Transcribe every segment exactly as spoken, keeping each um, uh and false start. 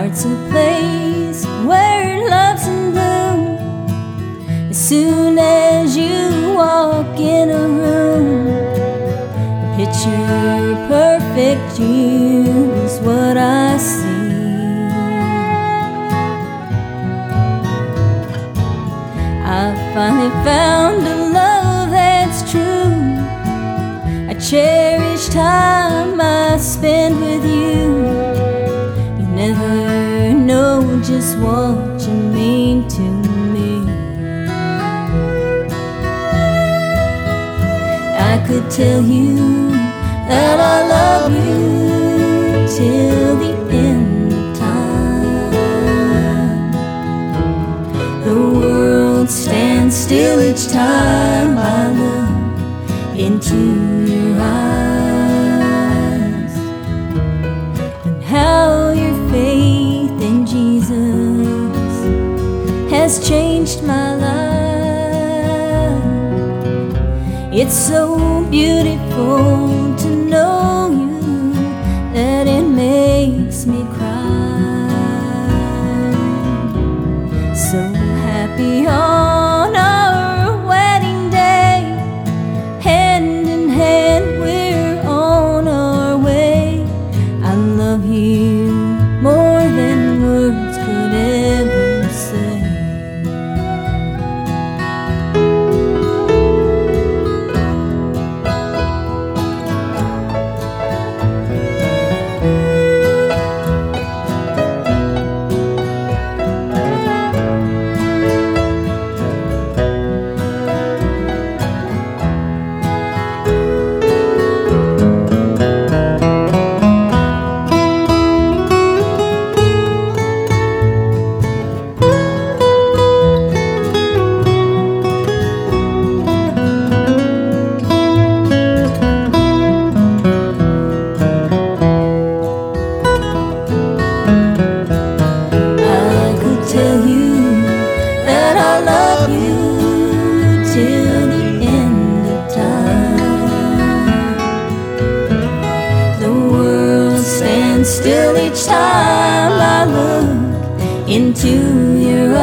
heart's a place where love's in bloom. As soon as you walk in a room, picture perfect you is what I see. I finally found a love that's true. I cherish time I spend with you. You never know just what you mean to me. I could tell you that I love you till the end of time. The world stands still each time I look into your eyes, and how your faith in Jesus has changed my life. It's so beautiful to know you that it makes me cry. So happy on our wedding day, hand in hand we're on our way. I love you more than words could ever say. Till the end of time, the world stands still each time I look into your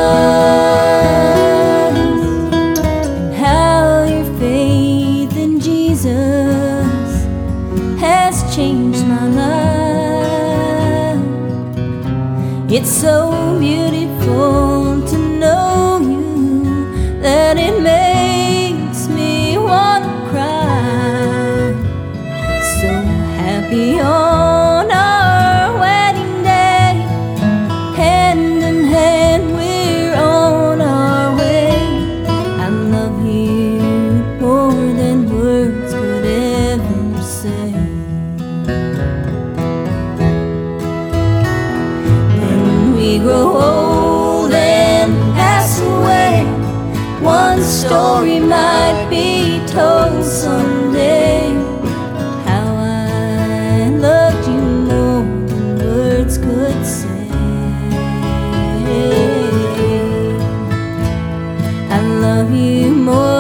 eyes, and how your faith in Jesus has changed my life. It's so beautiful to know you that it makes me want to cry. So happy on our wedding day, hand in hand we're on our way. I love you more than words could ever say. When we grow old and pass away, one story might be told someday, how I loved you more than words could say. I love you more